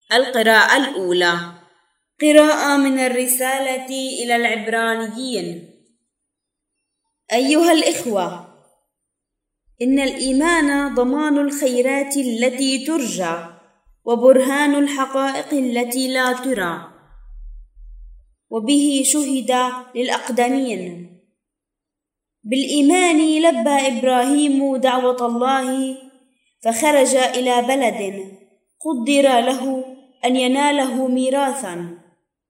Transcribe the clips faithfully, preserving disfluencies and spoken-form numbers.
القراءة الأولى. قراءة من الرسالة إلى العبرانيين. أيها الإخوة، إن الإيمان ضمان الخيرات التي ترجى، وبرهان الحقائق التي لا ترى، وبه شهد للأقدمين. بالإيمان لبى إبراهيم دعوة الله، فخرج إلى بلد قدر له أن يناله ميراثا.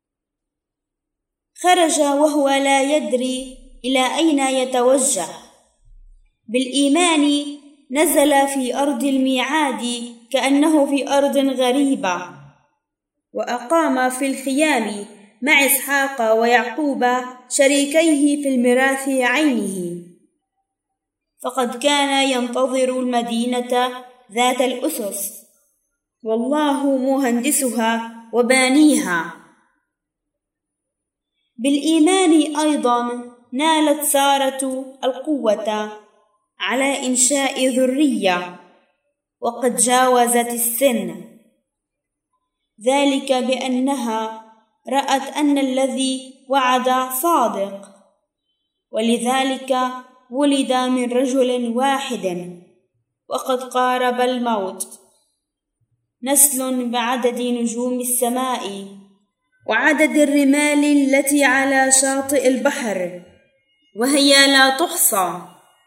خرج وهو لا يدري إلى أين يتوجه. بالإيمان نزل في أرض الميعاد كأنه في أرض غريبة، وأقام في الخيام مع إسحاق ويعقوب شريكيه في الميراث عينه، فقد كان ينتظر المدينة ذات الأسس، والله مهندسها وبانيها. بالإيمان أيضا نالت سارة القوة على إنشاء ذرية وقد جاوزت السن، ذلك بأنها رأت أن الذي وعد صادق، ولذلك ولد من رجل واحد وقد قارب الموت نسل بعدد نجوم السماء وعدد الرمال التي على شاطئ البحر، وهي لا تحصى.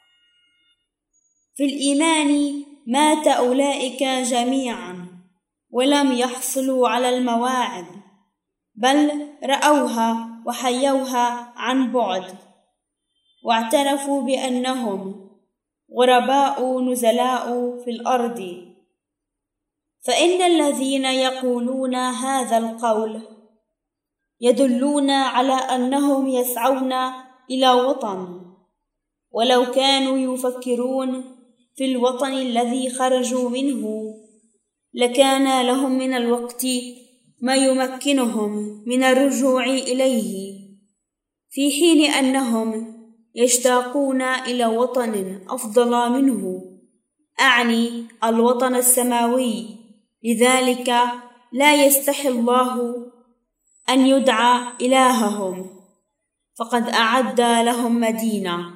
في الإيمان مات أولئك جميعا ولم يحصلوا على المواعظ، بل رأوها وحيوها عن بعد، واعترفوا بأنهم غرباء نزلاء في الأرض. فإن الذين يقولون هذا القول يدلون على أنهم يسعون إلى وطن، ولو كانوا يفكرون في الوطن الذي خرجوا منه لكان لهم من الوقت ما يمكنهم من الرجوع إليه، في حين أنهم يشتاقون إلى وطن أفضل منه، أعني الوطن السماوي. لذلك لا يستحي الله أن يدعى إلههم، فقد أعد لهم مدينة.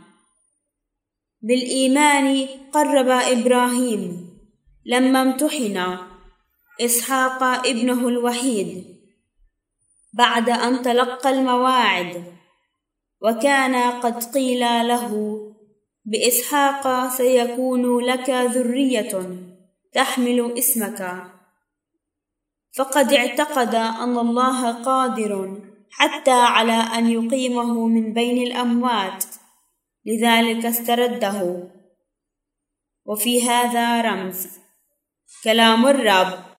بالإيمان قرب إبراهيم لما امتحن إسحاق ابنه الوحيد بعد أن تلقى المواعظ، وكان قد قيل له بإسحاق سيكون لك ذرية تحمل اسمك، فقد اعتقد أن الله قادر حتى على أن يقيمه من بين الأموات، لذلك استرده. وفي هذا رمز كلام الرب.